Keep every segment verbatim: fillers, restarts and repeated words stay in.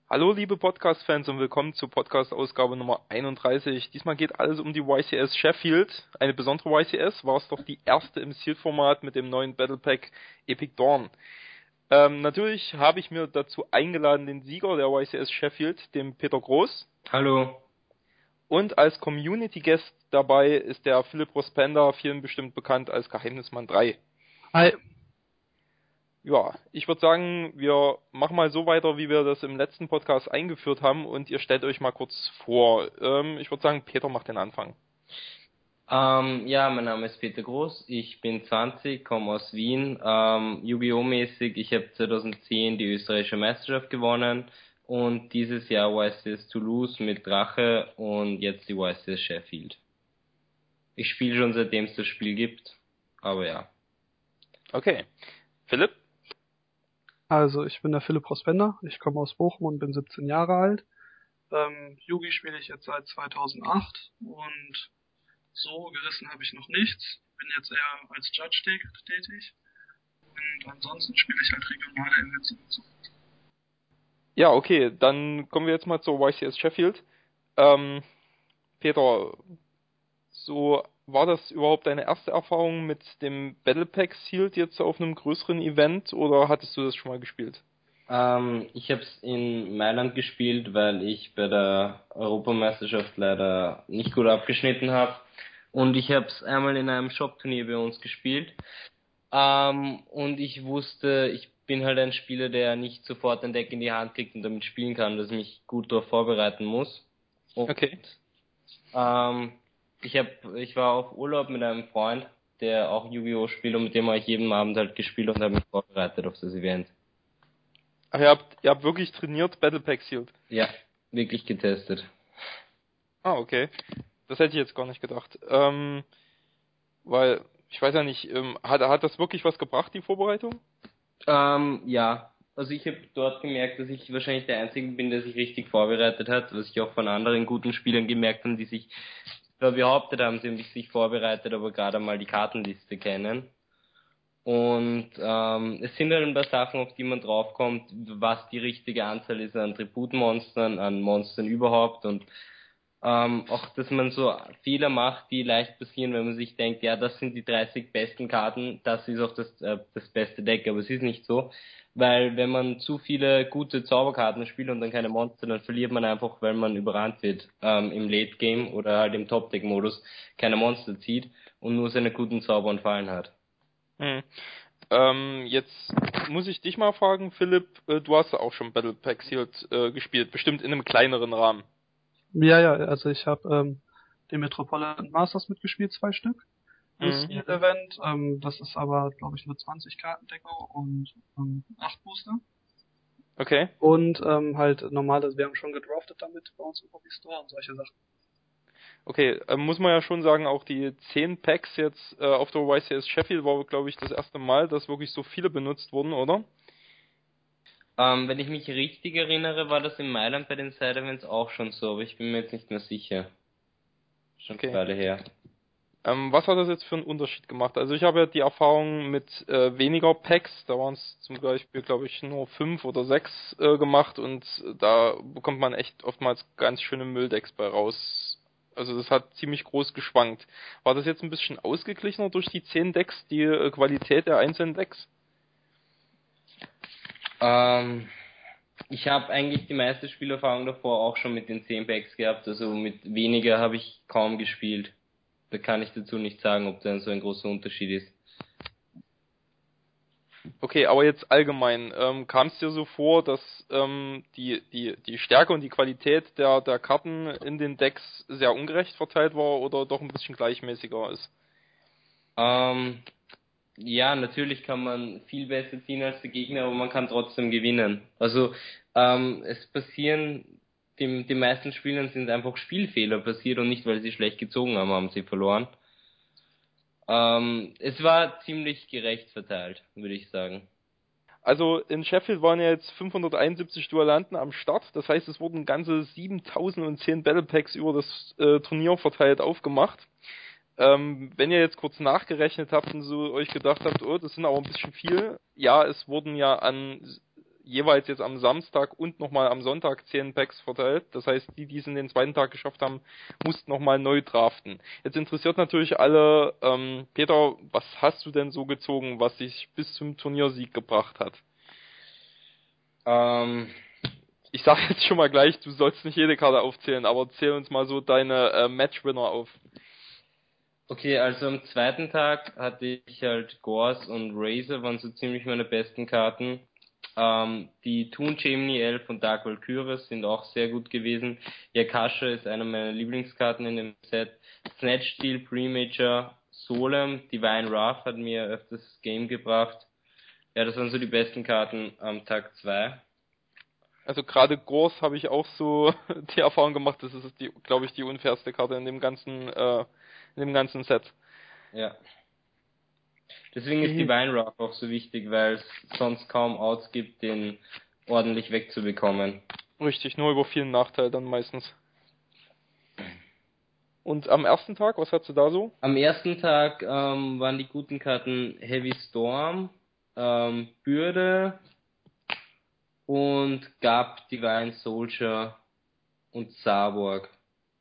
Hallo liebe Podcast-Fans und willkommen zur Podcast-Ausgabe Nummer einunddreißig. Diesmal geht alles um die Y C S Sheffield. Eine besondere Y C S, war es doch die erste im Sealed-Format mit dem neuen Battle Pack Epic Dawn. Ähm, natürlich habe ich mir dazu eingeladen den Sieger der Y C S Sheffield, dem Peter Groß. Hallo. Und als Community-Guest dabei ist der Philipp Rospender, vielen bestimmt bekannt als Geheimnismann drei. Hi. Ja, ich würde sagen, wir machen mal so weiter, wie wir das im letzten Podcast eingeführt haben und ihr stellt euch mal kurz vor. Ähm, ich würde sagen, Peter macht den Anfang. Ähm, ja, mein Name ist Peter Groß, ich bin zwanzig, komme aus Wien. Ähm, Yu-Gi-Oh!-mäßig, ich habe zweitausendzehn die österreichische Meisterschaft gewonnen und dieses Jahr Y C S Toulouse mit Drache und jetzt die Y C S Sheffield. Ich spiele schon seitdem es das Spiel gibt, aber ja. Okay. Philipp? Also ich bin der Philipp Rospender, ich komme aus Bochum und bin siebzehn Jahre alt. Ähm, Yugi spiele ich jetzt seit zweitausendacht und so gerissen habe ich noch nichts. Bin jetzt eher als Judge tätig und ansonsten spiele ich halt regionale Events und so. Ja, okay, dann kommen wir jetzt mal zur Y C S Sheffield. Ähm, Peter, so war das überhaupt deine erste Erfahrung mit dem Battle Pack Sealed jetzt auf einem größeren Event oder hattest du das schon mal gespielt? Ähm, ich habe es in Mailand gespielt, weil ich bei der Europameisterschaft leider nicht gut abgeschnitten habe. Und ich habe es einmal in einem Shop-Turnier bei uns gespielt. Ähm, und ich wusste, ich bin halt ein Spieler, der nicht sofort ein Deck in die Hand kriegt und damit spielen kann, dass ich mich gut darauf vorbereiten muss. Und Okay. ähm, ich hab, ich war auf Urlaub mit einem Freund, der auch Yu-Gi-Oh! Spielt und mit dem habe ich jeden Abend halt gespielt und habe mich vorbereitet auf das Event. Ach, ihr habt, ihr habt wirklich trainiert Battle Pack Sealed? Ja, wirklich getestet. Ah, okay. Das hätte ich jetzt gar nicht gedacht. Ähm, weil, ich weiß ja nicht, ähm, hat, hat das wirklich was gebracht, die Vorbereitung? Ähm, ja, also ich habe dort gemerkt, dass ich wahrscheinlich der Einzige bin, der sich richtig vorbereitet hat, was ich auch von anderen guten Spielern gemerkt habe, die sich zwar behauptet haben, sie haben sich vorbereitet, aber gerade mal die Kartenliste kennen. Und ähm, es sind halt ein paar Sachen, auf die man draufkommt, was die richtige Anzahl ist an Tributmonstern, an Monstern überhaupt und ähm, auch, dass man so Fehler macht, die leicht passieren, wenn man sich denkt, ja, das sind die dreißig besten Karten, das ist auch das, äh, das beste Deck, aber es ist nicht so, weil wenn man zu viele gute Zauberkarten spielt und dann keine Monster, dann verliert man einfach, weil man überrannt wird ähm, im Late Game oder halt im Top Deck Modus keine Monster zieht und nur seine guten Zauber und Fallen hat. Hm. Ähm, jetzt muss ich dich mal fragen, Philipp, äh, du hast ja auch schon Battle Pack Sealed äh, gespielt, bestimmt in einem kleineren Rahmen. Ja, ja, also ich habe ähm, den Metropolitan Masters mitgespielt, zwei Stück. Das Mhm. Sealed-Event, ähm, das ist aber, glaube ich, nur zwanzig Kartendecker und ähm, acht Booster. Okay. Und ähm, halt normal, also wir haben schon gedraftet damit bei uns im Hobby Store und solche Sachen. Okay, ähm, muss man ja schon sagen, auch die zehn Packs jetzt äh, auf der Y C S Sheffield war, glaube ich, das erste Mal, dass wirklich so viele benutzt wurden, oder? Ähm, wenn ich mich richtig erinnere, war das in Mailand bei den Side Events auch schon so, aber ich bin mir jetzt nicht mehr sicher. Schon eine Okay. Weile her. Ähm, was hat das jetzt für einen Unterschied gemacht? Also ich habe ja die Erfahrung mit äh, weniger Packs, da waren es zum Beispiel, glaube ich, nur fünf oder sechs äh, gemacht und da bekommt man echt oftmals ganz schöne Mülldecks bei raus. Also das hat ziemlich groß geschwankt. War das jetzt ein bisschen ausgeglichener durch die zehn Decks, die äh, Qualität der einzelnen Decks? Ähm, ich habe eigentlich die meiste Spielerfahrung davor auch schon mit den zehn Packs gehabt, also mit weniger habe ich kaum gespielt. Da kann ich dazu nicht sagen, ob da so ein großer Unterschied ist. Okay, aber jetzt allgemein, ähm, kam es dir so vor, dass ähm, die, die, die Stärke und die Qualität der, der Karten in den Decks sehr ungerecht verteilt war oder doch ein bisschen gleichmäßiger ist? Ähm, ja, natürlich kann man viel besser ziehen als der Gegner, aber man kann trotzdem gewinnen. Also ähm, es passieren, die, die meisten Spielern sind einfach Spielfehler passiert und nicht, weil sie schlecht gezogen haben, haben sie verloren. Ähm, es war ziemlich gerecht verteilt, würde ich sagen. Also in Sheffield waren ja jetzt fünfhunderteinundsiebzig Duellanten am Start, das heißt, es wurden ganze siebentausendzehn Battle Packs über das äh, Turnier verteilt aufgemacht. Ähm, wenn ihr jetzt kurz nachgerechnet habt und so euch gedacht habt, oh, das sind aber ein bisschen viel, ja, es wurden ja an jeweils jetzt am Samstag und nochmal am Sonntag zehn Packs verteilt. Das heißt, die, die es in den zweiten Tag geschafft haben, mussten nochmal neu draften. Jetzt interessiert natürlich alle, ähm, Peter, was hast du denn so gezogen, was dich bis zum Turniersieg gebracht hat? Ähm, Ich sag jetzt schon mal gleich, du sollst nicht jede Karte aufzählen, aber zähl uns mal so deine äh, Matchwinner auf. okay, also am zweiten Tag hatte ich halt Gors und Razor, waren so ziemlich meine besten Karten. Ähm, die Toon Gemini Elf und Dark Valkyries sind auch sehr gut gewesen. Yakasha ist einer meiner Lieblingskarten in dem Set. Snatch Steel, Premature, Solem, Divine Wrath hat mir öfters das Game gebracht. Ja, das waren so die besten Karten am Tag zwei. Also gerade Gors habe ich auch so die Erfahrung gemacht, das ist die, glaube ich, die unfairste Karte in dem ganzen, äh, in dem ganzen Set. Ja. Deswegen ist Divine Wrath auch so wichtig, weil es sonst kaum Outs gibt, den ordentlich wegzubekommen. Richtig, nur über vielen Nachteil dann meistens. Und am ersten Tag, was hast du da so? Am ersten Tag ähm, waren die guten Karten Heavy Storm, ähm, Bürde und Gab, Divine Soldier und Sarborg.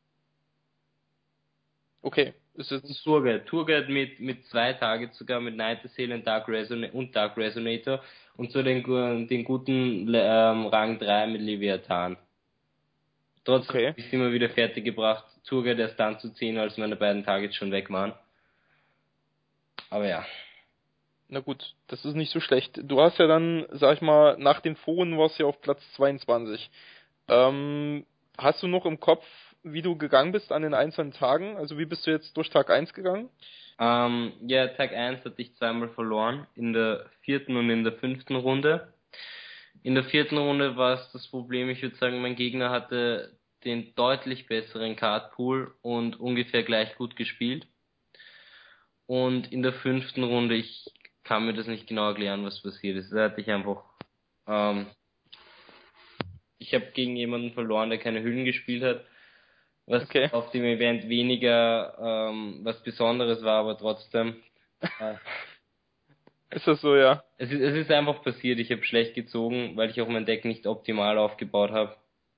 Okay, ist Und jetzt... Turget. Turget mit, mit zwei Targets sogar, mit Night Assailant, Dark Resona- und Dark Resonator und so den, gu- den guten ähm, Rang drei mit Leviathan. Trotzdem Okay. habe ich es immer wieder fertig gebracht, Turget erst dann zu ziehen, als meine beiden Targets schon weg waren. Aber ja. Na gut, das ist nicht so schlecht. Du hast ja dann, sag ich mal, nach den Foren warst du ja auf Platz zweiundzwanzig. Ähm, hast du noch im Kopf, wie du gegangen bist an den einzelnen Tagen? Also wie bist du jetzt durch Tag eins gegangen? Ähm, ja, Tag eins hatte ich zweimal verloren, in der vierten und in der fünften Runde. In der vierten Runde war es das Problem, ich würde sagen, mein Gegner hatte den deutlich besseren Cardpool und ungefähr gleich gut gespielt. Und in der fünften Runde, ich kann mir das nicht genau erklären, was passiert ist. Da hatte ich einfach, ähm, ich habe gegen jemanden verloren, der keine Hüllen gespielt hat, was Okay. auf dem Event weniger ähm, was Besonderes war, aber trotzdem. Äh, Ist das so, ja? es, ist, es ist einfach passiert, ich habe schlecht gezogen, weil ich auch mein Deck nicht optimal aufgebaut habe.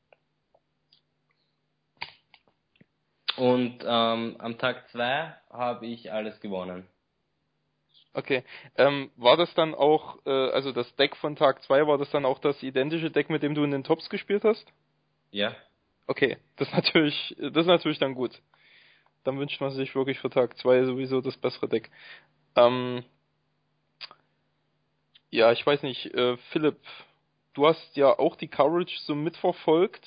Und ähm, am Tag zwei habe ich alles gewonnen. Okay. Ähm, war das dann auch, äh, also das Deck von Tag zwei, war das dann auch das identische Deck, mit dem du in den Tops gespielt hast? Ja. Okay, das ist natürlich, das ist natürlich dann gut. Dann wünscht man sich wirklich für Tag zwei sowieso das bessere Deck. Ähm, ja, ich weiß nicht, äh, Philipp, du hast ja auch die Coverage so mitverfolgt.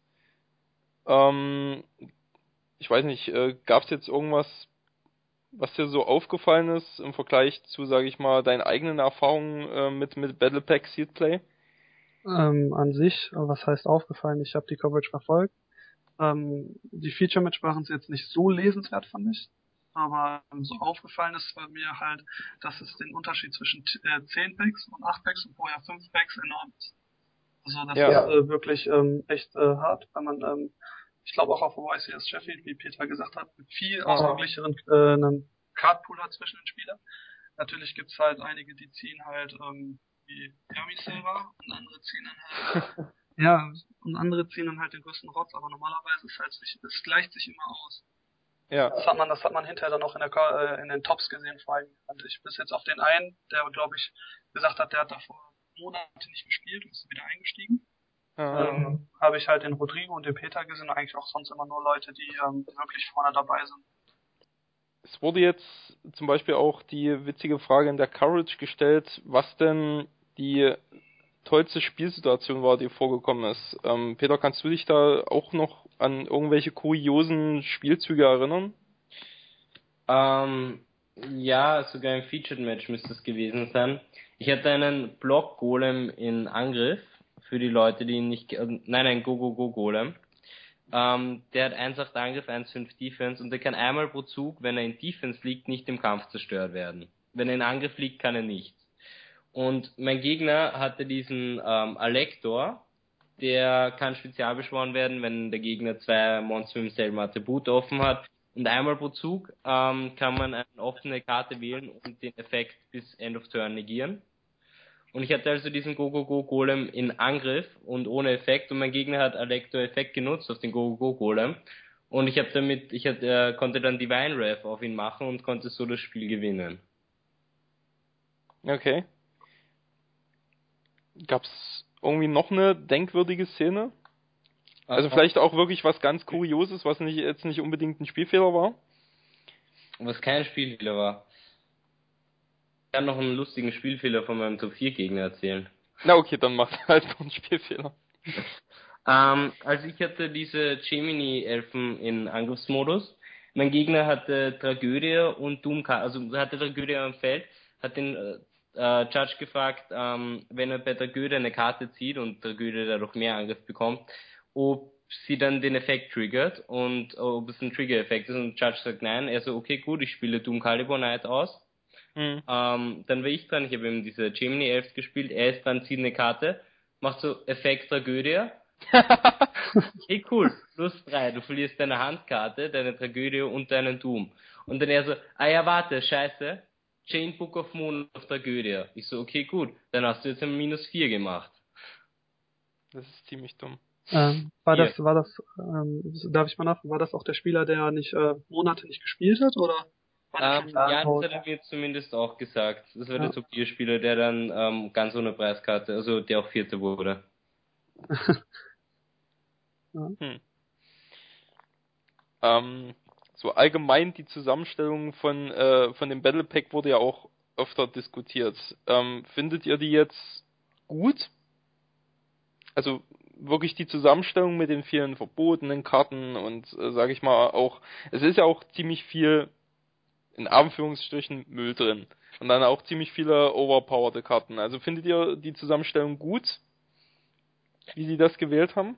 Ähm, ich weiß nicht, äh, gab es jetzt irgendwas, was dir so aufgefallen ist im Vergleich zu, sage ich mal, deinen eigenen Erfahrungen äh, mit mit Battle Pack Seed Play? Ähm, an sich, äh, was heißt aufgefallen? Ich habe die Coverage verfolgt. Ähm, die Feature-Match waren jetzt nicht so lesenswert, fand ich. Aber ähm, so aufgefallen ist bei mir halt, dass es den Unterschied zwischen t- äh, zehn Packs und acht Packs und vorher fünf Packs enorm ist. Also das Ja. ist äh, wirklich ähm, echt äh, hart, weil man, ähm, ich glaube auch auf Y C S Sheffield, wie Peter gesagt hat, mit viel Ah. ausgeglichenen äh, einem Cardpool hat zwischen den Spielern. Natürlich gibt's halt einige, die ziehen halt ähm, wie Yami Silver und andere ziehen dann halt ja, und andere ziehen dann halt den größten Rotz, aber normalerweise ist halt sich, es gleicht sich immer aus. Ja. Das hat man, das hat man hinterher dann auch in der Ka- äh, in den Tops gesehen, vor allem fand ich. Bis jetzt auf den einen, der glaube ich gesagt hat, der hat davor Monate nicht gespielt und ist wieder eingestiegen. Ah. Ähm, habe ich halt den Rodrigo und den Peter gesehen und eigentlich auch sonst immer nur Leute, die ähm, wirklich vorne dabei sind. Es wurde jetzt zum Beispiel auch die witzige Frage in der Coverage gestellt, was denn die tollste Spielsituation war, die vorgekommen ist. Ähm, Peter, kannst du dich da auch noch an irgendwelche kuriosen Spielzüge erinnern? Ähm, ja, sogar im Featured Match müsste es gewesen sein. Ich hatte einen Block Golem in Angriff für die Leute, die ihn nicht, ge- äh, nein, ein Go-Go-Go-Golem. Ähm, der hat eins acht Angriff, eins fünf Defense und der kann einmal pro Zug, wenn er in Defense liegt, nicht im Kampf zerstört werden. Wenn er in Angriff liegt, kann er nicht. Und mein Gegner hatte diesen ähm, Alektor, der kann spezial beschworen werden, wenn der Gegner zwei Monster im selben Attribut offen hat. Und einmal pro Zug ähm, kann man eine offene Karte wählen und den Effekt bis End of Turn negieren. Und ich hatte also diesen Go-Go-Go-Golem in Angriff und ohne Effekt und mein Gegner hat Alecto-Effekt genutzt auf den Go-Go-Golem. Und ich habe damit, ich hatte, äh, konnte dann Divine Wrath auf ihn machen und konnte so das Spiel gewinnen. Okay. Gab's irgendwie noch eine denkwürdige Szene? Also vielleicht auch wirklich was ganz Kurioses, was nicht jetzt nicht unbedingt ein Spielfehler war? Was kein Spielfehler war. Ich kann noch einen lustigen Spielfehler von meinem Top vier Gegner erzählen. Na okay, dann macht halt noch einen Spielfehler. Ähm, also ich hatte diese Gemini-Elfen in Angriffsmodus. Mein Gegner hatte Tragödie und Doomkarten, also hatte Tragödie am Feld, hat den äh, äh, Judge gefragt, ähm, wenn er bei Tragödie eine Karte zieht und Tragödie dadurch mehr Angriff bekommt, ob sie dann den Effekt triggert und ob es ein Trigger-Effekt ist und Judge sagt nein. Er so, okay gut, ich spiele Doom Calibur Knight aus. Mhm. Ähm, dann war ich dran, ich habe eben diese Gemini Elves gespielt, er ist dran, zieht eine Karte, macht so Effekt Tragödie. Hey cool, plus drei, du verlierst deine Handkarte, deine Tragödie und deinen Doom. Und dann er so, ah ja warte, scheiße, Chain Book of Moon auf Tragödie. Ich so, okay gut, dann hast du jetzt ein minus vier gemacht. Das ist ziemlich dumm. Ähm, war Hier. das, war das, ähm, darf ich mal nachfragen, war das auch der Spieler, der nicht äh, Monate nicht gespielt hat, oder war der Ähm, schon ja, das raus? hat er mir zumindest auch gesagt. Das war Ja. der Top-Vier-Spieler, der dann ähm, ganz ohne Preiskarte, also der auch Vierter wurde. Ja. Hm. Ähm, so allgemein die Zusammenstellung von, äh, von dem Battle Pack wurde ja auch öfter diskutiert. Ähm, findet ihr die jetzt gut? Also wirklich die Zusammenstellung mit den vielen verbotenen Karten und äh, sage ich mal auch, es ist ja auch ziemlich viel in Anführungsstrichen Müll drin und dann auch ziemlich viele overpowerte Karten. Also findet ihr die Zusammenstellung gut, wie sie das gewählt haben?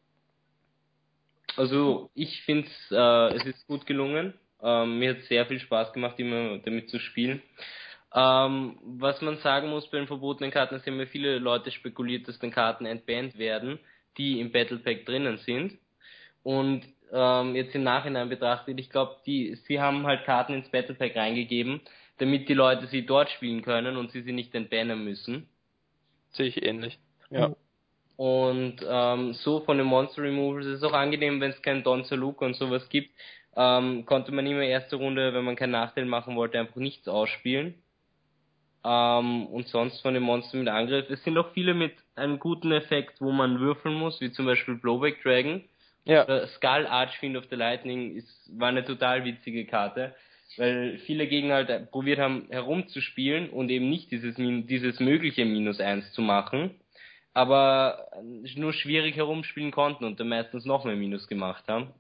Also ich finde äh, es ist gut gelungen. Ähm, mir hat sehr viel Spaß gemacht, immer damit zu spielen. Ähm, was man sagen muss bei den verbotenen Karten, es haben ja viele Leute spekuliert, dass dann Karten entbannt werden, die im Battle Pack drinnen sind. Und ähm, jetzt im Nachhinein betrachtet, ich glaube, die, sie haben halt Karten ins Battle Pack reingegeben, damit die Leute sie dort spielen können und sie sie nicht entbannen müssen. Sehe ich ähnlich. Ja. Ja. Und ähm, so von den Monster Removals ist es auch angenehm, wenn es keinen Don Luke und sowas gibt, ähm, konnte man immer erste Runde, wenn man keinen Nachteil machen wollte, einfach nichts ausspielen. Ähm, und sonst von den Monstern mit Angriff. Es sind auch viele mit einem guten Effekt, wo man würfeln muss, wie zum Beispiel Blowback Dragon. Ja. Äh, Skull Archfiend of the Lightning ist, war eine total witzige Karte, weil viele Gegner halt probiert haben herumzuspielen und eben nicht dieses, dieses mögliche Minus eins zu machen, aber nur schwierig herumspielen konnten und dann meistens noch mehr Minus gemacht haben.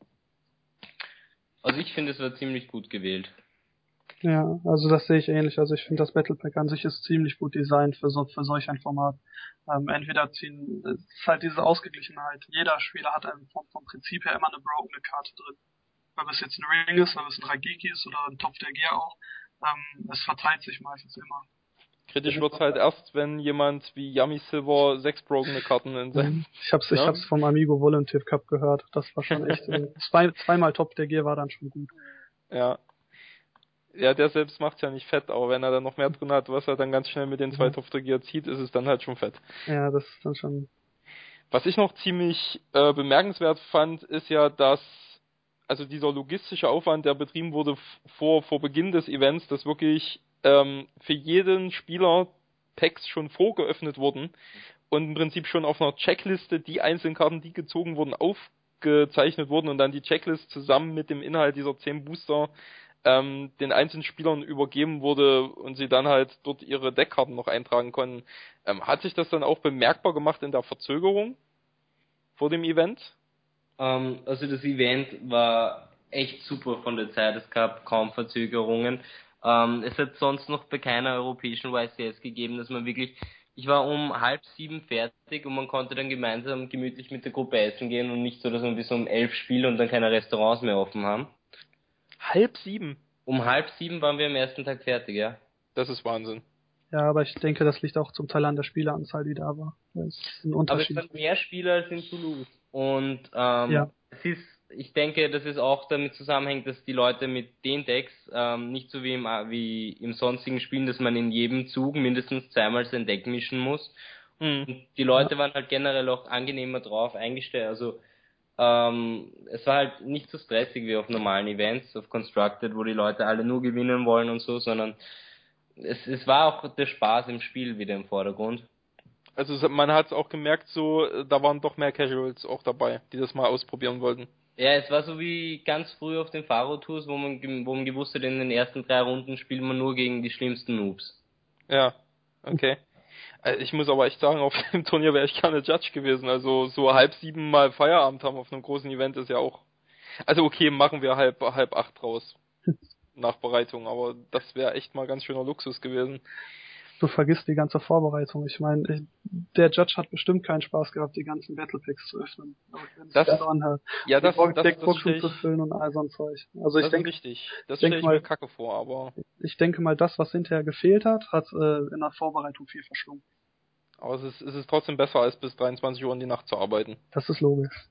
Also ich finde, es war ziemlich gut gewählt. Ja, also das sehe ich ähnlich. Also ich finde, das Battle Pack an sich ist ziemlich gut designt für so für solch ein Format. Ähm, entweder ziehen, es ist halt diese Ausgeglichenheit. Jeder Spieler hat einen, vom, vom Prinzip her immer eine brokene Karte drin. Ob es jetzt ein Ring ist, ob es ein Rageki ist oder ein Topf der Gier auch. Ähm, es verteilt sich meistens immer. Kritisch wird's halt erst, wenn jemand wie Yummy Silver sechs brogene Karten in seinem... Ich hab's, ich Ja? hab's vom Amigo Volunteer Cup gehört. Das war schon echt, äh, zwei, zweimal Top der Gier war dann schon gut. Ja. Ja, der selbst macht's ja nicht fett, aber wenn er dann noch mehr drin hat, was er dann ganz schnell mit den zwei Ja. Topfregier zieht, ist es dann halt schon fett. Ja, das ist dann schon. Was ich noch ziemlich äh, bemerkenswert fand, ist ja, dass also dieser logistische Aufwand, der betrieben wurde f- vor, vor Beginn des Events, dass wirklich ähm, für jeden Spieler Packs schon vorgeöffnet wurden und im Prinzip schon auf einer Checkliste die einzelnen Karten, die gezogen wurden, aufgezeichnet wurden und dann die Checklist zusammen mit dem Inhalt dieser zehn Booster ähm, den einzelnen Spielern übergeben wurde und sie dann halt dort ihre Deckkarten noch eintragen konnten. Ähm, hat sich das dann auch bemerkbar gemacht in der Verzögerung vor dem Event? Ähm, also das Event war echt super von der Zeit, es gab kaum Verzögerungen. Ähm, es hat sonst noch bei keiner europäischen Y C S gegeben, dass man wirklich, ich war um halb sieben fertig und man konnte dann gemeinsam gemütlich mit der Gruppe essen gehen und nicht so, dass man bis um elf spielt und dann keine Restaurants mehr offen haben. Halb sieben? Um halb sieben waren wir am ersten Tag fertig, ja. Das ist Wahnsinn. Ja, aber ich denke, das liegt auch zum Teil an der Spieleranzahl, die da war. Das ist ein Aber es Unterschied. waren mehr Spieler als in Toulouse. Und ähm, Ja. es ist ich denke, dass es auch damit zusammenhängt, dass die Leute mit den Decks ähm, nicht so wie im, wie im sonstigen Spielen, dass man in jedem Zug mindestens zweimal sein Deck mischen muss. Hm. Und die Leute waren halt generell auch angenehmer drauf eingestellt. Also ähm, es war halt nicht so stressig wie auf normalen Events, auf Constructed, wo die Leute alle nur gewinnen wollen und so, sondern es, es war auch der Spaß im Spiel wieder im Vordergrund. Also es- man hat es auch gemerkt, so äh, da waren doch mehr Casuals auch dabei, die das mal ausprobieren wollten. Ja, es war so wie ganz früh auf den Faro-Tours, wo man, gem- wo man gewusst hat, in den ersten drei Runden spielt man nur gegen die schlimmsten Noobs. Ja, okay. Äh, Ich muss aber echt sagen, auf dem Turnier wäre ich gerne Judge gewesen. Also so halb sieben mal Feierabend haben auf einem großen Event ist ja auch. Also okay, machen wir halb halb acht draus. Nachbereitung, aber das wäre echt mal ganz schöner Luxus gewesen. Du vergisst die ganze Vorbereitung. Ich meine, ich, der Judge hat bestimmt keinen Spaß gehabt, die ganzen Battle Packs zu öffnen. Wenn es Das, sich so anhört. ja, das, Die Bo- das, das Deckboxen stell zu ich, füllen und all so ein Zeug. Also ich das ist denke, richtig. Das ich stelle denke ich mir mal, kacke vor, aber, ich denke mal, das, was hinterher gefehlt hat, hat äh, in der Vorbereitung viel verschlungen. aber es ist, es ist trotzdem besser, als bis dreiundzwanzig Uhr in die Nacht zu arbeiten. Das ist logisch.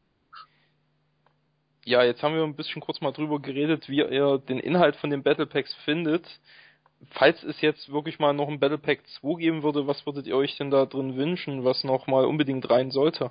Ja, jetzt haben wir ein bisschen kurz mal drüber geredet, wie ihr den Inhalt von den Battle Packs findet. Falls es jetzt wirklich mal noch ein Battle Pack zwei geben würde, was würdet ihr euch denn da drin wünschen, was noch mal unbedingt rein sollte?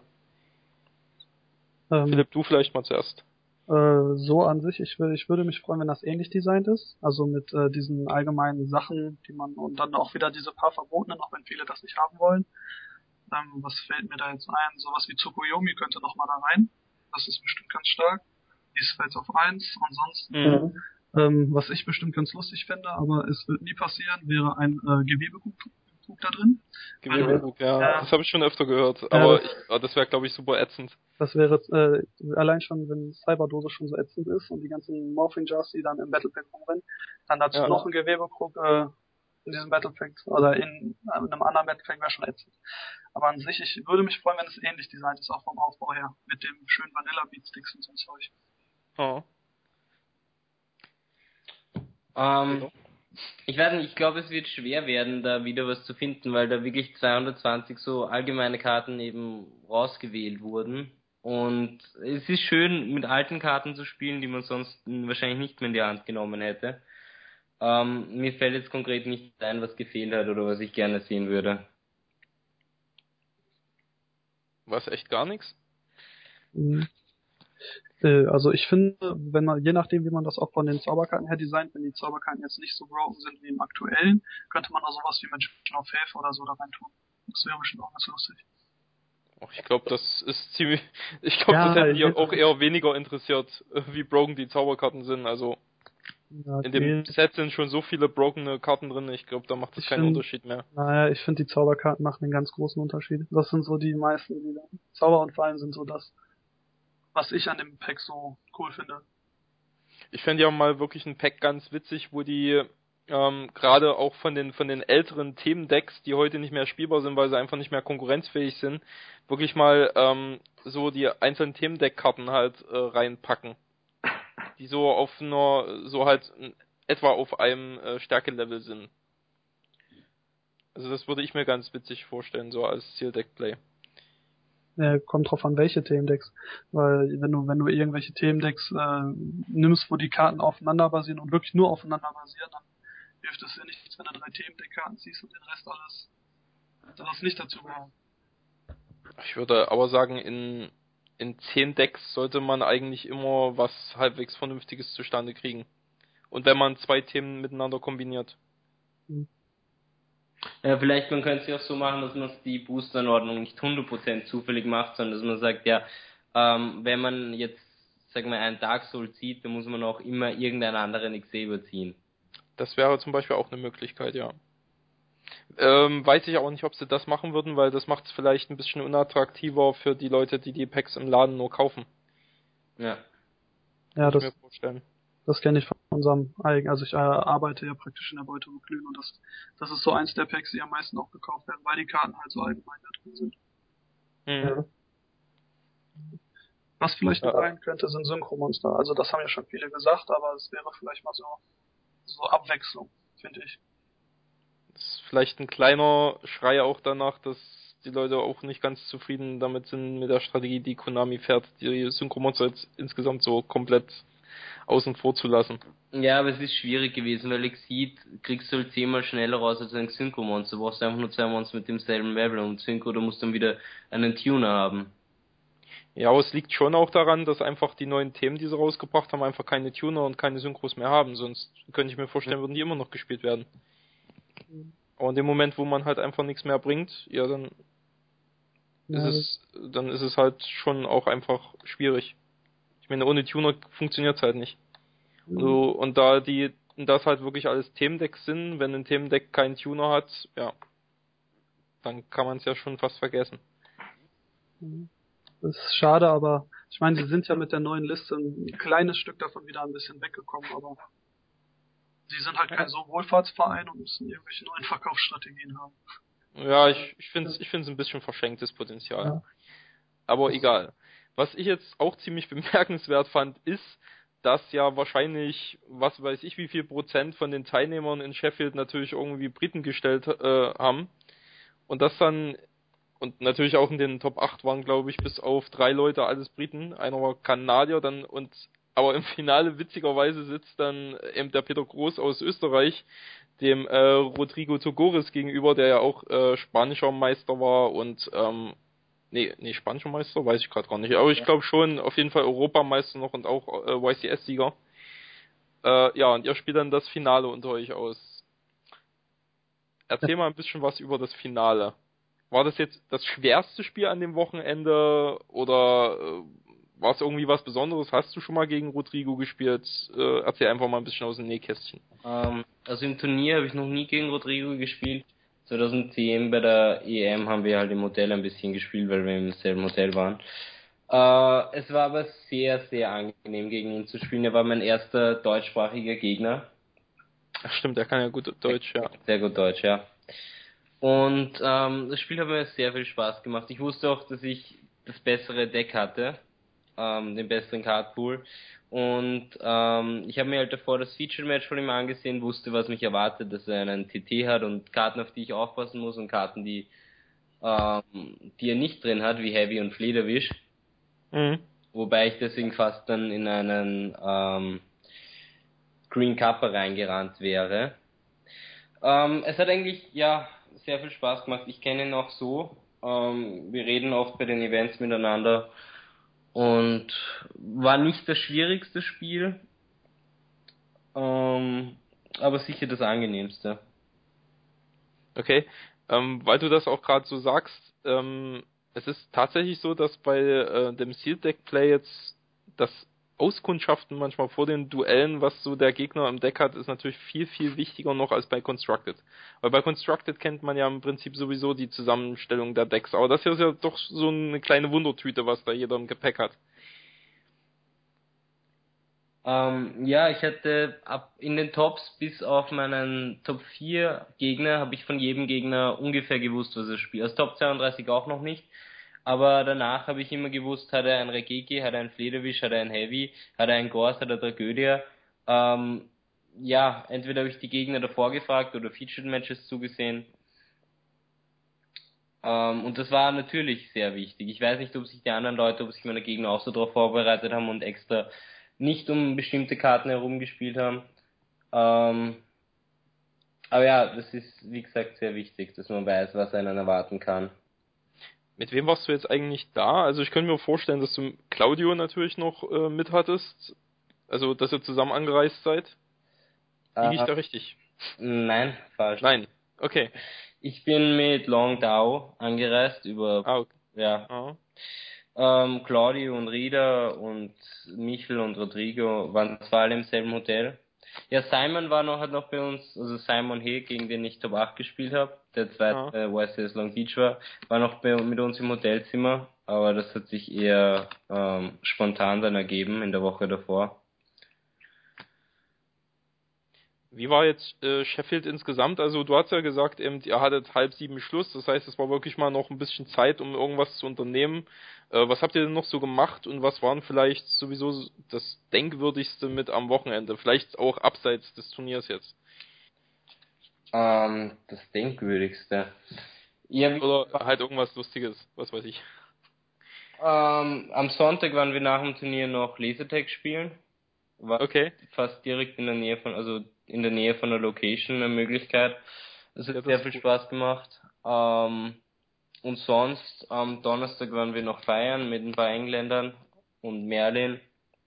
Ähm, Philipp, du vielleicht mal zuerst. Äh, so an sich, ich, will, ich würde mich freuen, wenn das ähnlich designt ist. Also mit äh, diesen allgemeinen Sachen, die man, und dann auch wieder diese paar verbotenen, auch wenn viele das nicht haben wollen. Ähm, was fällt mir da jetzt ein? Sowas wie Tsukuyomi könnte noch mal da rein. Das ist bestimmt ganz stark. Die ist jetzt auf eins. Ansonsten, Mhm. ähm, was ich bestimmt ganz lustig fände, aber es wird nie passieren, wäre ein äh, Gewebekrug da drin. Gewebekrug, ja, Ja. das habe ich schon öfter gehört, Ja, aber das- ich, oh, das wäre, glaube ich, super ätzend. Das wäre äh, allein schon, wenn Cyberdose schon so ätzend ist und die ganzen Morphing Jars, die dann im Battle Pack rumrennen, dann dazu Ja. noch ein Gewebekrug äh, in diesem Battle Pack oder in, in einem anderen Battle Pack wäre schon ätzend. Aber an sich, ich würde mich freuen, wenn es ähnlich designt ist, auch vom Aufbau her, mit dem schönen Vanilla Beatsticks und so ein Zeug. Oh. Ähm, ich weiß nicht, ich glaube, es wird schwer werden, da wieder was zu finden, weil da wirklich zweihundertzwanzig so allgemeine Karten eben rausgewählt wurden. Und es ist schön, mit alten Karten zu spielen, die man sonst wahrscheinlich nicht mehr in die Hand genommen hätte. Ähm, mir fällt jetzt konkret nicht ein, was gefehlt hat oder was ich gerne sehen würde. Was, echt gar nichts? Mhm. Äh, also ich finde, wenn man, je nachdem wie man das auch von den Zauberkarten her designt, wenn die Zauberkarten jetzt nicht so broken sind wie im aktuellen, könnte man auch sowas wie Magician of Faith oder so da rein tun. Das wäre bestimmt auch ganz lustig. Och, ich glaube, das ist ziemlich, ich glaube, Ja, das hätte die jetzt- auch eher weniger interessiert, äh, wie broken die Zauberkarten sind, also Ja, in dem okay. Set sind schon so viele brokene Karten drin, ich glaube, da macht das Ich keinen find- Unterschied mehr. Naja, ich finde die Zauberkarten machen einen ganz großen Unterschied. Das sind so die meisten, die dann. Zauber und Fallen sind so das, was ich an dem Pack so cool finde. Ich fände ja mal wirklich ein Pack ganz witzig, wo die ähm, gerade auch von den von den älteren Themendecks, die heute nicht mehr spielbar sind, weil sie einfach nicht mehr konkurrenzfähig sind, wirklich mal ähm, so die einzelnen Themendeckkarten halt äh, reinpacken, die so auf einer, so halt äh, etwa auf einem äh, Stärkelevel sind. Also das würde ich mir ganz witzig vorstellen, so als Zieldeckplay. Äh, kommt drauf an, welche Themendecks. Weil wenn du, wenn du irgendwelche Themendecks äh, nimmst, wo die Karten aufeinander basieren und wirklich nur aufeinander basieren, dann hilft es dir nichts, wenn du drei Themendeckkarten ziehst und den Rest alles, alles nicht dazu gehört. Ich würde aber sagen, in in zehn Decks sollte man eigentlich immer was halbwegs Vernünftiges zustande kriegen. Und wenn man zwei Themen miteinander kombiniert. Ja, vielleicht man könnte es ja auch so machen, dass man die Boosteranordnung nicht hundert Prozent zufällig macht, sondern dass man sagt, ja, ähm, wenn man jetzt, sagen wir, einen Dark Soul zieht, dann muss man auch immer irgendeinen anderen X E überziehen. Das wäre zum Beispiel auch eine Möglichkeit, ja. Ähm, weiß ich auch nicht, ob sie das machen würden, weil das macht es vielleicht ein bisschen unattraktiver für die Leute, die die Packs im Laden nur kaufen. Ja. Ja, Kann ich das, mir vorstellen. das kenne ich von unserem eigen, also ich äh, arbeite ja praktisch in der Beute und Glühen und das, das ist so eins der Packs, die am meisten auch gekauft werden, weil die Karten halt so allgemein da drin sind. Mhm. Was vielleicht noch Ja. rein könnte, sind Synchromonster. Also das haben ja schon viele gesagt, aber es wäre vielleicht mal so, so Abwechslung, finde ich. Das ist vielleicht ein kleiner Schrei auch danach, dass die Leute auch nicht ganz zufrieden damit sind mit der Strategie, die Konami fährt, die Synchro-Mods jetzt insgesamt so komplett außen vor zu lassen. Ja, aber es ist schwierig gewesen, weil Exceed kriegst du halt zehnmal schneller raus als ein Synchro-Monster. Du brauchst einfach nur zwei Monster mit demselben Level und Synchro, du musst dann wieder einen Tuner haben. Ja, aber es liegt schon auch daran, dass einfach die neuen Themen, die sie rausgebracht haben, einfach keine Tuner und keine Synchros mehr haben. Sonst könnte ich mir vorstellen, würden die immer noch gespielt werden. Aber in dem Moment, wo man halt einfach nichts mehr bringt, ja, dann ja, ist es, dann ist es halt schon auch einfach schwierig. Ich meine, ohne Tuner funktioniert's halt nicht. Mhm. Und, und da die, das halt wirklich alles Themendecks sind, wenn ein Themendeck keinen Tuner hat, ja, dann kann man es ja schon fast vergessen. Das ist schade, aber ich meine, sie sind ja mit der neuen Liste ein kleines Stück davon wieder ein bisschen weggekommen, aber sie sind halt kein so Wohlfahrtsverein und müssen irgendwelche neuen Verkaufsstrategien haben. Ja, ich, ich finde es ich find's ein bisschen verschenktes Potenzial. Ja. Aber egal. Was ich jetzt auch ziemlich bemerkenswert fand, ist, dass ja wahrscheinlich, was weiß ich, wie viel Prozent von den Teilnehmern in Sheffield natürlich irgendwie Briten gestellt äh, haben. Und das dann, und natürlich auch in den Top acht waren, glaube ich, bis auf drei Leute alles Briten. Einer war Kanadier, dann, und, aber im Finale witzigerweise sitzt dann eben der Peter Groß aus Österreich, dem äh, Rodrigo Togoris gegenüber, der ja auch äh, spanischer Meister war und, ähm, nee, nee, spanischer Meister, weiß ich gerade gar nicht, aber ich glaube schon, auf jeden Fall Europameister noch und auch äh, Y C S-Sieger. Äh, ja, und ihr spielt dann das Finale unter euch aus. Erzähl mal ein bisschen was über das Finale. War das jetzt das schwerste Spiel an dem Wochenende oder äh, war es irgendwie was Besonderes? Hast du schon mal gegen Rodrigo gespielt? Äh, erzähl einfach mal ein bisschen aus dem Nähkästchen. Ähm, also im Turnier habe ich noch nie gegen Rodrigo gespielt. zwanzig zehn bei der E M haben wir halt im Hotel ein bisschen gespielt, weil wir im selben Hotel waren. Äh, es war aber sehr, sehr angenehm gegen ihn zu spielen. Er war mein erster deutschsprachiger Gegner. Ach stimmt, er kann ja gut Deutsch, ja. Sehr gut Deutsch, ja. Und ähm, das Spiel hat mir sehr viel Spaß gemacht. Ich wusste auch, dass ich das bessere Deck hatte, ähm, den besseren Cardpool. Und ähm, ich habe mir halt davor das Feature-Match von ihm angesehen, wusste, was mich erwartet, dass er einen T T hat und Karten, auf die ich aufpassen muss und Karten, die ähm, die er nicht drin hat, wie Heavy und Flederwisch. Mhm. Wobei ich deswegen fast dann in einen ähm, Green Kappa reingerannt wäre. Ähm, es hat eigentlich, ja, sehr viel Spaß gemacht. Ich kenne ihn auch so. Ähm, wir reden oft bei den Events miteinander. Und war nicht das schwierigste Spiel. Ähm, aber sicher das angenehmste. Okay. Ähm, weil du das auch gerade so sagst, ähm, es ist tatsächlich so, dass bei äh, dem Sealed Deck Play jetzt das Auskundschaften manchmal vor den Duellen, was so der Gegner im Deck hat, ist natürlich viel, viel wichtiger noch als bei Constructed. Weil bei Constructed kennt man ja im Prinzip sowieso die Zusammenstellung der Decks. Aber das hier ist ja doch so eine kleine Wundertüte, was da jeder im Gepäck hat. Ähm, ja, ich hatte ab in den Tops bis auf meinen Top vier Gegner habe ich von jedem Gegner ungefähr gewusst, was er spielt. Also Top zweiunddreißig auch noch nicht. Aber danach habe ich immer gewusst, hat er ein Regeki, hat er ein Flederwisch, hat er ein Heavy, hat er ein Gors, hat er Tragödie. Ähm, ja, entweder habe ich die Gegner davor gefragt oder Featured Matches zugesehen. Ähm, und das war natürlich sehr wichtig. Ich weiß nicht, ob sich die anderen Leute, ob sich meine Gegner auch so darauf vorbereitet haben und extra nicht um bestimmte Karten herumgespielt haben. Ähm, aber ja, das ist, wie gesagt, sehr wichtig, dass man weiß, was einen erwarten kann. Mit wem warst du jetzt eigentlich da? Also ich könnte mir vorstellen, dass du Claudio natürlich noch äh, mit hattest. Also, dass ihr zusammen angereist seid. Liege ich Äh, da richtig? Nein, falsch. Nein, okay. Ich bin mit Long Dao angereist über, Ah, okay. ja, Ah. ähm, Claudio und Rida und Michel und Rodrigo waren zwar alle im selben Hotel. Ja, Simon war noch, hat noch bei uns, also Simon He, gegen den ich Top acht gespielt habe, der zweite äh, Y C S Long Beach war, war noch bei, mit uns im Hotelzimmer, aber das hat sich eher ähm, spontan dann ergeben in der Woche davor. Wie war jetzt äh, Sheffield insgesamt? Also du hast ja gesagt, eben, ihr hattet halb sieben Schluss, das heißt, es war wirklich mal noch ein bisschen Zeit, um irgendwas zu unternehmen. Äh, was habt ihr denn noch so gemacht und was waren vielleicht sowieso das Denkwürdigste mit am Wochenende? Vielleicht auch abseits des Turniers jetzt. Ähm, das Denkwürdigste. Ja, wie, Oder halt irgendwas Lustiges, was weiß ich. ähm, am Sonntag waren wir nach dem Turnier noch Lasertag spielen. War Okay. fast direkt in der Nähe von, also in der Nähe von der Location eine Möglichkeit. Das hat Ja, das sehr ist viel cool. Spaß gemacht. Ähm, und sonst am Donnerstag waren wir noch feiern mit ein paar Engländern und Merlin.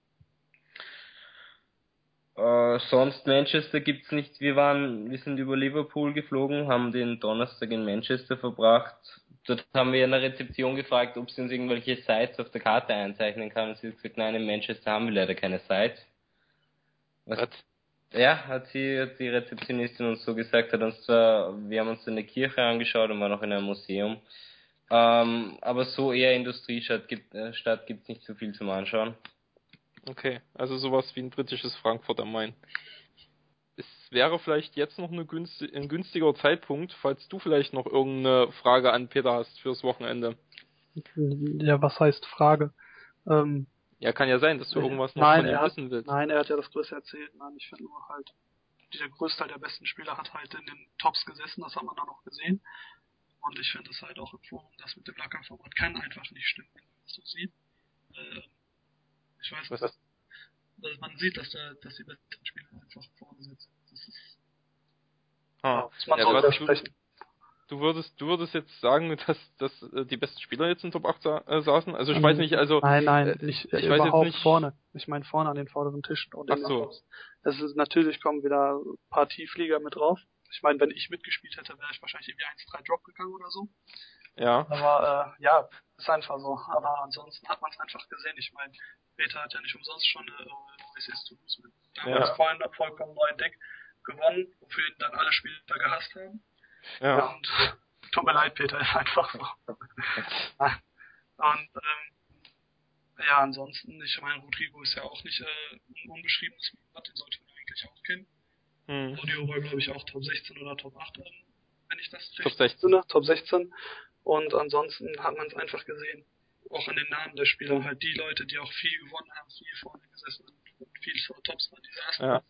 Äh, sonst Manchester gibt's nicht. Wir waren, wir sind über Liverpool geflogen, haben den Donnerstag in Manchester verbracht. Dort haben wir in der Rezeption gefragt, ob sie uns irgendwelche Sites auf der Karte einzeichnen kann. Und sie hat gesagt, nein, in Manchester haben wir leider keine Sites. Was? Was? Ja, hat sie, hat die Rezeptionistin uns so gesagt, hat uns zwar, wir haben uns eine Kirche angeschaut und waren noch in einem Museum. Ähm, aber so eher Industriestadt gibt, äh, Stadt gibt's nicht so viel zum Anschauen. Okay, also sowas wie ein britisches Frankfurt am Main. Es wäre vielleicht jetzt noch eine günsti- ein günstiger Zeitpunkt, falls du vielleicht noch irgendeine Frage an Peter hast fürs Wochenende. Ja, was heißt Frage? Ähm, Ja, kann ja sein, dass du irgendwas noch nein, von ihm er hat, wissen willst. nein, er hat ja das Größte erzählt. Nein, ich finde nur halt, der Größteil der besten Spieler hat halt in den Tops gesessen, das hat man dann auch gesehen. Und ich finde es halt auch im Forum, das mit dem Lagerformat kann einfach nicht stimmen, wenn man das so sieht. Äh, ich weiß Was? nicht, also man sieht, dass da, dass die besten Spieler einfach vorne sitzen. Das ist, Ah, muss man ja, so was, du, widersprechen. du würdest, du würdest jetzt sagen, dass, dass äh, die besten Spieler jetzt in Top acht sa äh, saßen? Also ich Ähm, weiß nicht, also Nein, nein, äh, nicht ich äh, weiß jetzt überhaupt nicht. vorne. Ich meine vorne an den vorderen Tischen und Ach in den so. Tops. Es ist natürlich kommen wieder ein paar Tiefflieger mit drauf. Ich meine, wenn ich mitgespielt hätte, wäre ich wahrscheinlich irgendwie eins drei Drop gegangen oder so. Ja. Aber äh, ja, ist einfach so. Aber ansonsten hat man es einfach gesehen. Ich meine, Peter hat ja nicht umsonst schon eine äh, Oasis to Lose mit damals Ja. voll, vollkommen neuen Deck gewonnen, wofür ihn dann alle Spieler gehasst haben. Ja. Und tut mir leid, Peter, ist einfach so. Und ähm, ja, ansonsten, ich meine, Rodrigo ist ja auch nicht äh, ein unbeschriebenes Blatt, den sollte man eigentlich auch kennen. Hm. Audio war, glaube ich, auch Top sechzehn oder Top acht, wenn ich das Top sechzehn. finde, Top sechzehn. Und ansonsten hat man es einfach gesehen. Auch an den Namen der Spieler, halt die Leute, die auch viel gewonnen haben, viel vorne gesessen und viel vor Tops waren, die saßen. Ja.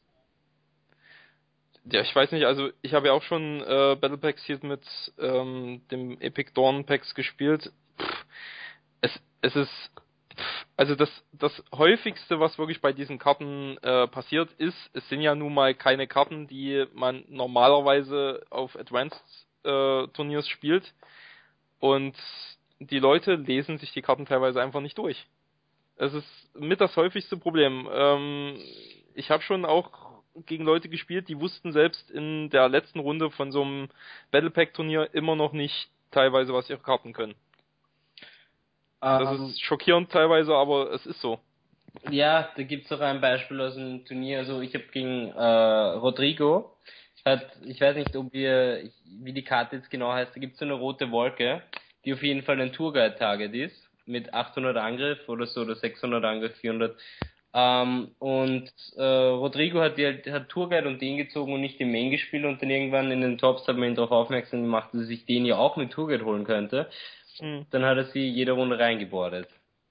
Ja, ich weiß nicht, also ich habe ja auch schon äh, Battle Packs hier mit ähm, dem Epic Dawn Packs gespielt. Pff, es, es ist, pff, also das, das häufigste, was wirklich bei diesen Karten äh, passiert ist, es sind ja nun mal keine Karten, die man normalerweise auf Advanced äh, Turniers spielt. Und die Leute lesen sich die Karten teilweise einfach nicht durch. Es ist mit das häufigste Problem. Ähm, ich habe schon auch gegen Leute gespielt, die wussten selbst in der letzten Runde von so einem Battle Pack Turnier immer noch nicht teilweise, was ihre Karten können. Das Ähm, ist schockierend teilweise, aber es ist so. Ja, da gibt's auch ein Beispiel aus dem Turnier. Also ich habe gegen äh, Rodrigo, hat, ich weiß nicht, ob wir, ich, wie die Karte jetzt genau heißt, da gibt's so eine rote Wolke, die auf jeden Fall ein Tourguide-Target ist, mit achthundert Angriff oder so, oder sechshundert Angriff, vierhundert. Ähm, und äh, Rodrigo hat, die, hat Tourguide und den gezogen und nicht den Main gespielt, und dann irgendwann in den Tops hat man ihn darauf aufmerksam gemacht, dass er sich den ja auch mit Tourguide holen könnte. Hm. Dann hat er sie jede Runde reingebordet.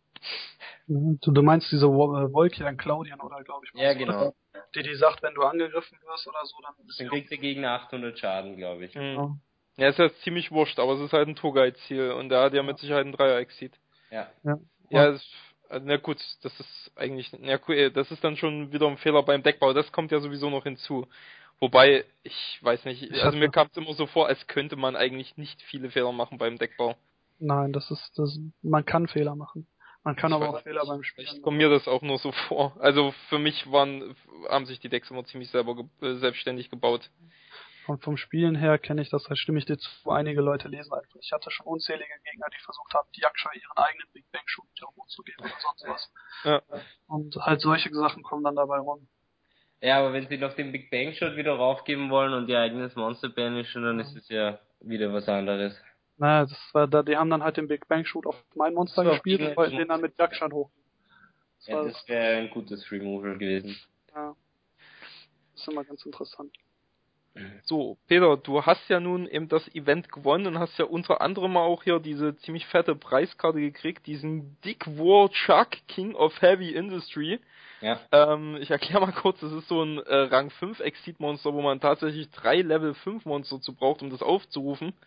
Du, du meinst diese Wo- äh, Wolke an Claudian oder glaube ich mal Ja, so, genau. die die sagt, wenn du angegriffen wirst oder so, dann ist sie Dann auch. kriegt der Gegner achthundert Schaden, glaube ich. Hm. Ja. Ja, ist ja ziemlich wurscht, aber es ist halt ein Tourguide-Ziel und der hat ja mit Sicherheit ein Dreier-Exit. Ja. Ja. Ja, es, also, na gut, das ist eigentlich, na cool, das ist dann schon wieder ein Fehler beim Deckbau, das kommt ja sowieso noch hinzu. Wobei, ich weiß nicht, Ich also mir hatte- kam es immer so vor, als könnte man eigentlich nicht viele Fehler machen beim Deckbau. Nein, das ist das. Man kann Fehler machen. Man kann Ich aber weiß auch Fehler nicht, beim vielleicht Spielen kommt machen. mir das auch nur so vor. Also für mich waren, haben sich die Decks immer ziemlich selber ge äh, selbstständig gebaut. Vom, vom Spielen her kenne ich das, da stimme ich dir zu. Einige Leute lesen einfach. Ich hatte schon unzählige Gegner, die versucht haben, die Yaksha ihren eigenen Big Bang Shoot wieder hochzugeben oder sonst was. Ja. Und halt solche Sachen kommen dann dabei rum. Ja, aber wenn sie noch den Big Bang Shot wieder raufgeben wollen und ihr eigenes Monster banishen, dann ist es ja wieder was anderes. Naja, das war da, die haben dann halt den Big Bang Shoot auf mein Monster So, gespielt und wollten gegen- den dann mit Yakshan hoch. Das Ja, war das wäre ein gutes Removal gewesen. ja, das ist immer ganz interessant. So, Peter, du hast ja nun eben das Event gewonnen und hast ja unter anderem auch hier diese ziemlich fette Preiskarte gekriegt, diesen Dick War Chuck King of Heavy Industry. Ja. Ähm, ich erkläre mal kurz, das ist so ein äh, Rang fünf Exceed Monster, wo man tatsächlich drei Level fünf Monster zu braucht, um das aufzurufen.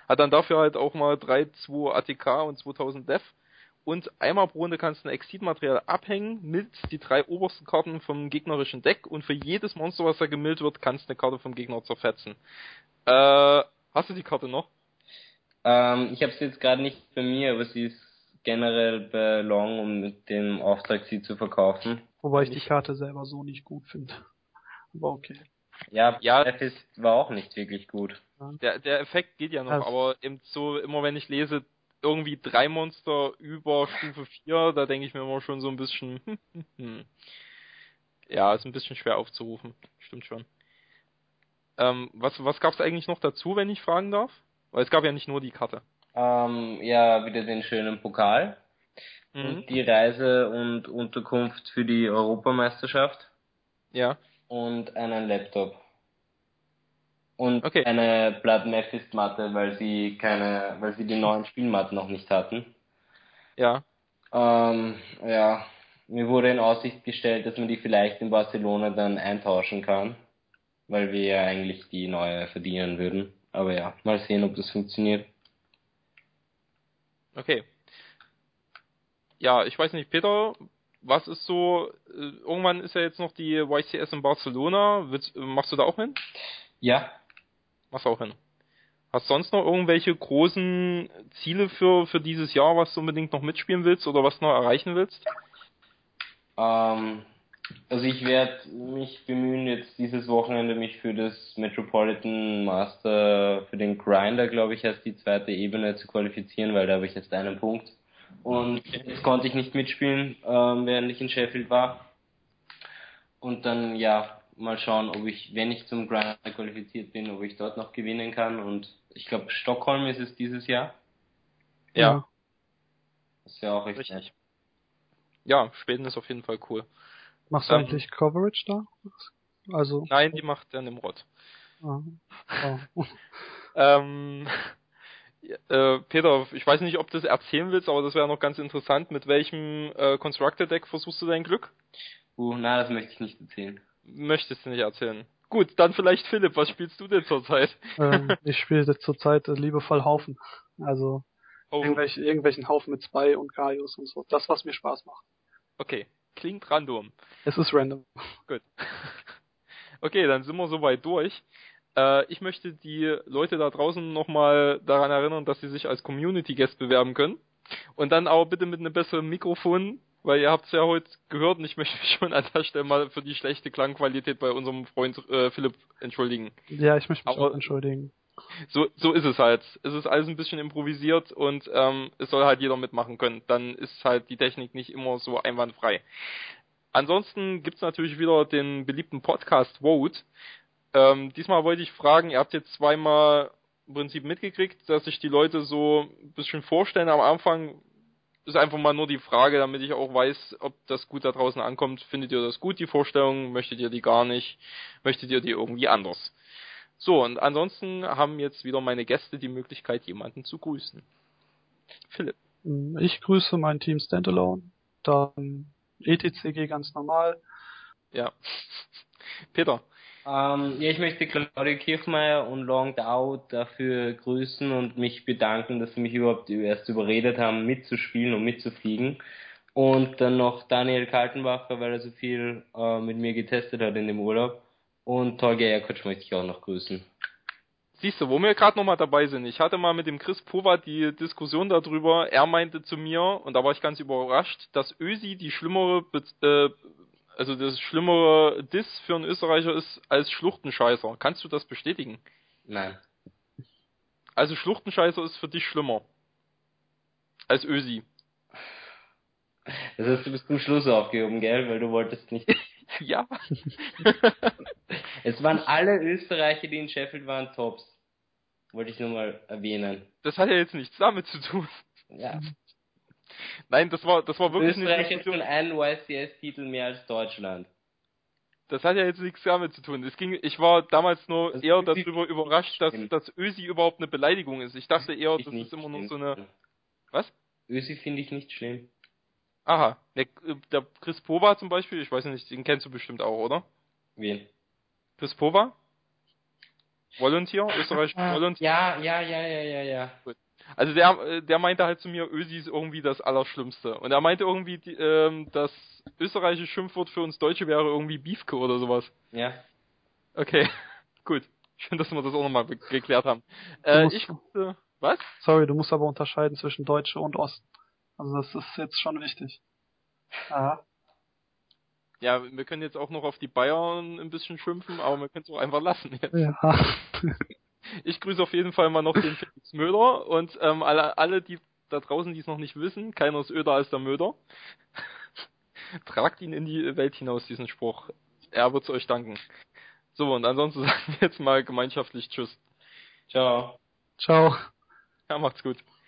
hat dann dafür halt auch mal drei, zwei A T K und zweitausend Def. Und einmal pro Runde kannst du ein Exceed-Material abhängen mit die drei obersten Karten vom gegnerischen Deck und für jedes Monster, was da gemillt wird, kannst du eine Karte vom Gegner zerfetzen. Äh, hast du die Karte noch? Ähm, ich habe sie jetzt gerade nicht bei mir, aber sie ist generell bei Long, um mit dem Auftrag sie zu verkaufen. Wobei ich die Karte selber so nicht gut finde. Aber okay. Ja, Ja. F ist, war auch nicht wirklich gut. Der, der Effekt geht ja noch, Also, aber eben so, immer wenn ich lese, irgendwie drei Monster über Stufe vier, da denke ich mir immer schon so ein bisschen, hm, hm, hm. Ja, ist ein bisschen schwer aufzurufen. Stimmt schon. Ähm, was, was gab's eigentlich noch dazu, wenn ich fragen darf? Weil es gab ja nicht nur die Karte. Ähm, ja, wieder den schönen Pokal Mhm. und die Reise und Unterkunft für die Europameisterschaft Ja. und einen Laptop. Und Okay. eine Blood Mephist Matte, weil sie keine, weil sie die neuen Spielmatten noch nicht hatten. Ja. Ähm, ja, mir wurde in Aussicht gestellt, dass man die vielleicht in Barcelona dann eintauschen kann, weil wir ja eigentlich die neue verdienen würden. Aber ja, mal sehen, ob das funktioniert. Okay. Ja, ich weiß nicht, Peter, was ist so, äh, irgendwann ist ja jetzt noch die Y C S in Barcelona. Willst, äh, machst du da auch hin? Ja, Machst auch hin. Hast sonst noch irgendwelche großen Ziele für, für dieses Jahr, was du unbedingt noch mitspielen willst oder was du noch erreichen willst? ähm, also ich werde mich bemühen, jetzt dieses Wochenende mich für das Metropolitan Master, für den Grinder, glaube ich, als die zweite Ebene zu qualifizieren, weil da habe ich jetzt einen Punkt. Und jetzt konnte ich nicht mitspielen, ähm, während ich in Sheffield war. Und dann, ja, mal schauen, ob ich, wenn ich zum Grinder qualifiziert bin, ob ich dort noch gewinnen kann. Und ich glaube, Stockholm ist es dieses Jahr. Ja, Das wäre auch echt richtig. nett. Ja, Schweden ist auf jeden Fall cool. machst du Ähm, eigentlich Coverage da? Also. nein, die macht der Nimrod. Ah, oh. Ähm, äh, Peter, ich weiß nicht, ob du das erzählen willst, aber das wäre noch ganz interessant. Mit welchem äh, Constructed Deck versuchst du dein Glück? Uh, na, das möchte ich nicht erzählen. Möchtest du nicht erzählen? Gut, dann vielleicht Philipp, was spielst du denn zurzeit? ähm, ich spiele zurzeit äh, liebevoll Haufen. Also Oh, irgendwelche, irgendwelchen Haufen mit Spy und Gaius und so. Das, was mir Spaß macht. okay, klingt random. Es ist random. Gut. Okay, dann sind wir soweit durch. Äh, ich möchte die Leute da draußen nochmal daran erinnern, dass sie sich als Community Guest bewerben können. Und dann aber bitte mit einem besseren Mikrofon, weil ihr habt es ja heute gehört und ich möchte mich schon an der Stelle mal für die schlechte Klangqualität bei unserem Freund äh, Philipp entschuldigen. Ja, ich möchte mich Aber auch entschuldigen. so, so ist es halt. Es ist alles ein bisschen improvisiert und ähm, es soll halt jeder mitmachen können. Dann ist halt die Technik nicht immer so einwandfrei. Ansonsten gibt's natürlich wieder den beliebten Podcast Vote. Ähm, diesmal wollte ich fragen, ihr habt jetzt zweimal im Prinzip mitgekriegt, dass sich die Leute so ein bisschen vorstellen. Am Anfang ist einfach mal nur die Frage, damit ich auch weiß, ob das gut da draußen ankommt. Findet ihr das gut, die Vorstellung? Möchtet ihr die gar nicht? Möchtet ihr die irgendwie anders? So, und ansonsten haben jetzt wieder meine Gäste die Möglichkeit, jemanden zu grüßen. Philipp. Ich grüße mein Team Standalone. Dann E T C G ganz normal. Ja. Peter. Ähm, ja, ich möchte Claudia Kirchmeier und Long Dao dafür grüßen und mich bedanken, dass sie mich überhaupt erst überredet haben, mitzuspielen und mitzufliegen. Und dann noch Daniel Kaltenbacher, weil er so viel äh, mit mir getestet hat in dem Urlaub. Und Torge Erkutsch möchte ich auch noch grüßen. Siehst du, wo wir gerade nochmal dabei sind. Ich hatte mal mit dem Chris Pova die Diskussion darüber. Er meinte zu mir, und da war ich ganz überrascht, dass Ösi die schlimmere, äh, also das schlimmere Diss für einen Österreicher ist als Schluchtenscheißer. Kannst du das bestätigen? Nein. Also Schluchtenscheißer ist für dich schlimmer als Ösi. Das hast du bis zum Schluss aufgehoben, gell? Weil du wolltest nicht. Ja. Es waren alle Österreicher, die in Sheffield waren, Tops. Wollte ich nur mal erwähnen. Das hat ja jetzt nichts damit zu tun. Ja. Nein, das war, das war wirklich eine Österreich hat Diskussion. schon einen Y C S-Titel mehr als Deutschland. Das hat ja jetzt nichts damit zu tun. Es ging, ich war damals nur Das eher ist darüber nicht überrascht, dass, schlimm. dass Ösi überhaupt eine Beleidigung ist. Ich dachte eher, Ich das nicht ist immer nur schlimm. so eine, was? Ösi finde ich nicht schlimm. Aha, der, der Chris Pova zum Beispiel, ich weiß nicht, den kennst du bestimmt auch, oder? Wen? Chris Pova? Volunteer, österreichische Volunteer. Ja, ja, ja, ja, ja, ja. Gut. Also der, der meinte halt zu mir, Ösi ist irgendwie das Allerschlimmste. Und er meinte irgendwie, die, ähm, das österreichische Schimpfwort für uns Deutsche wäre irgendwie Biefke oder sowas. Ja. Okay, gut. Schön, dass wir das auch nochmal geklärt haben. Du Äh, musst- ich, äh, was? Sorry, du musst aber unterscheiden zwischen Deutsche und Osten. Also das ist jetzt schon wichtig. Ja. Ja, wir können jetzt auch noch auf die Bayern ein bisschen schimpfen, aber wir können es auch einfach lassen jetzt. Ja. Ich grüße auf jeden Fall mal noch den Felix Möder und ähm, alle, alle, die da draußen, die es noch nicht wissen, keiner ist öder als der Möder. Tragt ihn in die Welt hinaus, diesen Spruch. Er wird es euch danken. So, und ansonsten sagen wir jetzt mal gemeinschaftlich Tschüss. Ciao. Ciao. Ja, macht's gut.